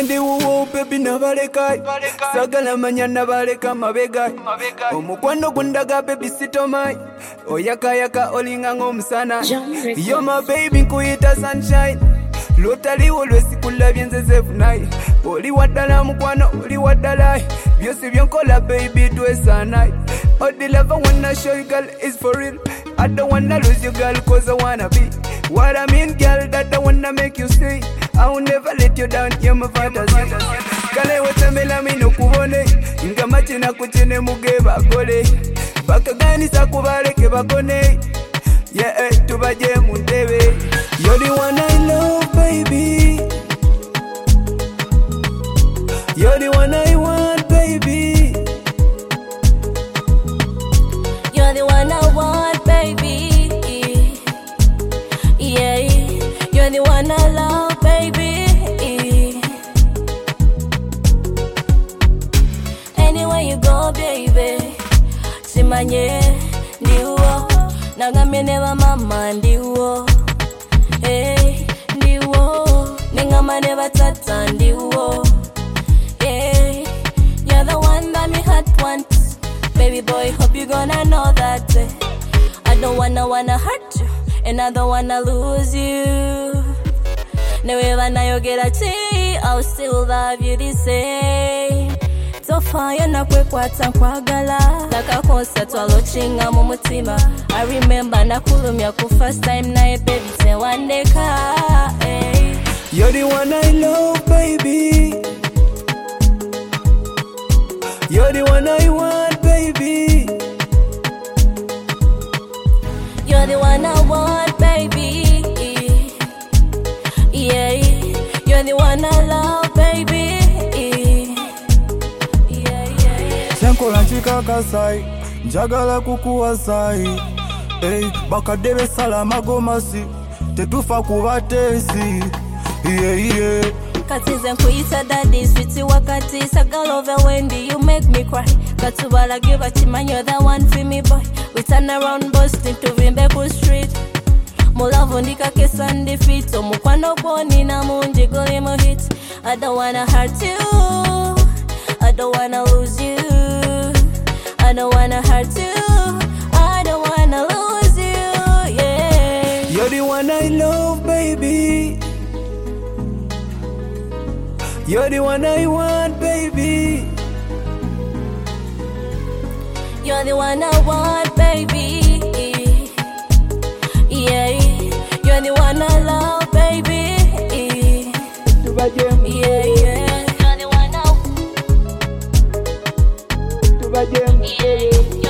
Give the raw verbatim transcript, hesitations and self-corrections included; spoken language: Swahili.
Nzendi wuwo baby nabaleka sagala manya nabaleka mabega omukwano gundaga baby sitomai oyaka yaka olinga ng'omusana yo my baby nkuyita sunshine lotaliwo lwesikula nzezefunayi oli waddala mukwano oli waddala byosi byonkola baby twesanayi all the love I wanna show you girl is for real. I don't wanna lose you girl cause I wanna be what I mean girl that I wanna make you see. I will never let you down, you're my fantasy. Kale wetemela mino kubone Inga machina kuchine mugeba gole Baka gani sakubaleke bakone Yeah, eh, tubaje mundebe You're the one I love, baby You're the one I want, baby You're the one I want, baby Yeah, you're the one I love, baby Anywhere you go, baby Simanye, ndiwo Nagame never mama, ndiwo Hey, ndiwo Nengama never tata, ndiwo Hey, you're the one that me heart wants Baby boy, hope you gonna know that eh. I don't wanna wanna hurt you And I don't wanna lose you Never na you get a tea I'll still love you the same Tofaya na kwe kwata kwa gala Laka konsa twalo chinga mumutima I remember na kulumya ku first time na e baby say one day ka eh. You're the one I love, baby You're the one I want, baby You're the one I want, baby Yeah, you're the one I love, baby Yeah, yeah, yeah Senkola nchika kasai Njagala kukuwa sai Hey, bakadebe salama gomasi Tetufa kubatesi Yeah, yeah Katize nkuyita daddy sweetie wakati Sagalove Wendy you make me cry Katubala give a chima you're the one for me boy We turn around Boston to Vimbeku Street Mulavu ndika kesa ndifito Mukwano poni na munji guli mu hit I don't wanna hurt you I don't wanna lose you I don't wanna hurt you I don't wanna lose you Yeah You're the one I love, baby You're the one I want, baby You're the one I want, baby Yeah, you're the one I love, baby Yeah, yeah You're the one I love Yeah